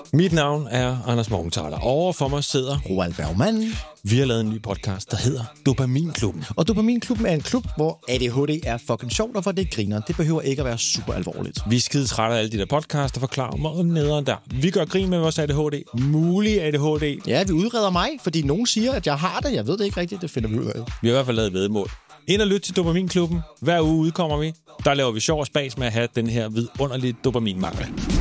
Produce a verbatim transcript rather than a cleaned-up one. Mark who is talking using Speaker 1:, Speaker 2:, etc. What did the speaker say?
Speaker 1: Mit navn er Anders Morgenthaler. Over for mig sidder
Speaker 2: Roald Bergmann.
Speaker 1: Vi har lavet en ny podcast, der hedder Dopaminklubben.
Speaker 2: Og Dopaminklubben er en klub, hvor A D H D er fucking sjovt, og hvor det griner. Det behøver ikke at være super alvorligt.
Speaker 1: Vi er skide trætte af alle de der podcasts, der forklarer mig nederen der. Vi gør grin med vores A D H D. Mulig A D H D.
Speaker 2: Ja, vi udreder mig, fordi nogen siger, at jeg har det. Jeg ved det ikke rigtigt. Det finder vi ud af.
Speaker 1: Vi har i hvert fald lavet vedmål. Ind og lyt til Dopaminklubben. Hver uge udkommer vi. Der laver vi sjov og spas med at have den her vidunderlige dopaminmangel.